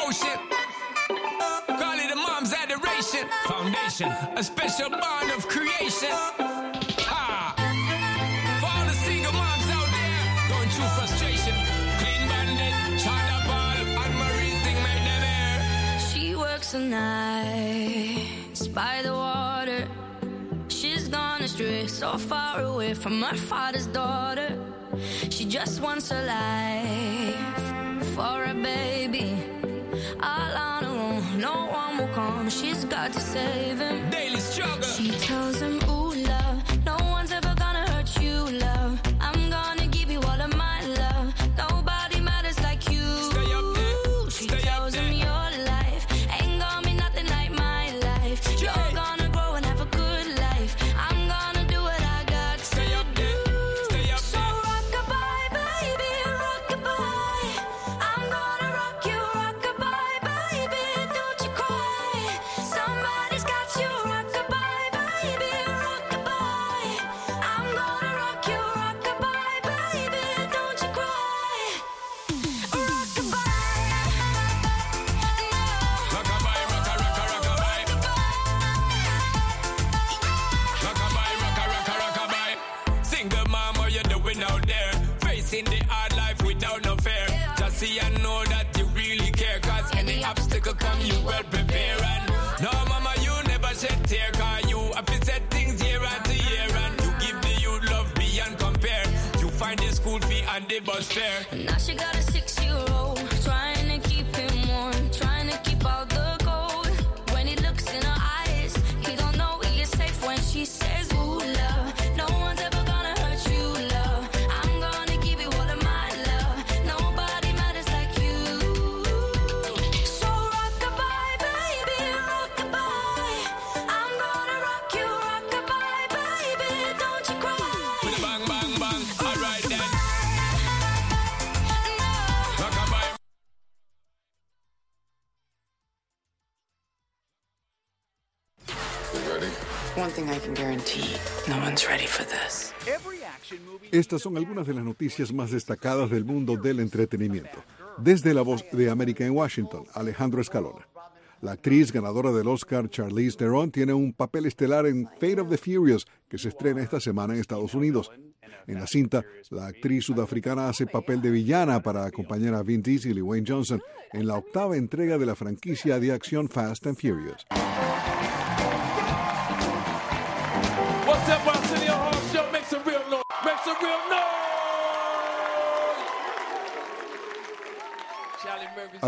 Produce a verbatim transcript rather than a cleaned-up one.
devotion. Call it a mom's adoration. Foundation, a special bond of creation. Ha! For all the single moms out there going through frustration. Clean Bandit, China Ball, and Marie's thing made them air. She works the nights by the water. She's gone astray, so far away from her father's daughter. She just wants a life for a baby. All on her own, no one will come. She's got to save him. Daily struggle. She tells him, ooh, love, no one's ever gonna hurt you, love. I'm gonna give you all of my love. Nobody matters like you. Stay up there. She Stay tells up him there. your life ain't gonna be nothing like my life. Yeah. You're gonna grow and have a good life. I'm gonna do what I got Stay to up do. there. Stay up So there. rock-a-bye, baby, rock-a-bye. I'm gonna rock you, rock-a-bye, baby, don't you cry. Somebody's got you, rock-a-bye, baby, rock-a-bye. I'm gonna rock you, rock-a-bye, baby, don't you cry. Rock-a-bye. Rockabye, rocka, rocka, rockabye. Rockabye, rocka, rocka, rockabye. Single mom, what you doing out there? Facing the hard life without no fear. Just see and know that you really care. Cause any obstacle come, you well prepare. And no, mama, you never shed tear. Cause you have to set things year after year. And you give the youth love beyond compare. You find the school fee and the bus fare. Now she got a six-year-old, trying to keep him warm, trying to keep out the cold. When he looks in her eyes, he don't know he is safe when she says, ooh, love, no one's ever gonna hurt you, love. I'm gonna give you all of my love. Nobody matters like you. So rock-a-bye, baby, rock-a-bye. I'm gonna rock you, rock-a-bye, baby, don't you cry. With a bang, bang, bang. Alright then. Rockabye. You ready? One thing I can guarantee, no one's ready for this. Estas son algunas de las noticias más destacadas del mundo del entretenimiento. Desde La Voz de América en Washington, Alejandro Escalona. La actriz ganadora del Oscar, Charlize Theron, tiene un papel estelar en Fate of the Furious, que se estrena esta semana en Estados Unidos. En la cinta, la actriz sudafricana hace papel de villana para acompañar a Vin Diesel y Wayne Johnson en la octava entrega de la franquicia de acción Fast and Furious. What's up, Arsenio Hall Show? Make some real noise. Make some real noise. Charlie Murphy.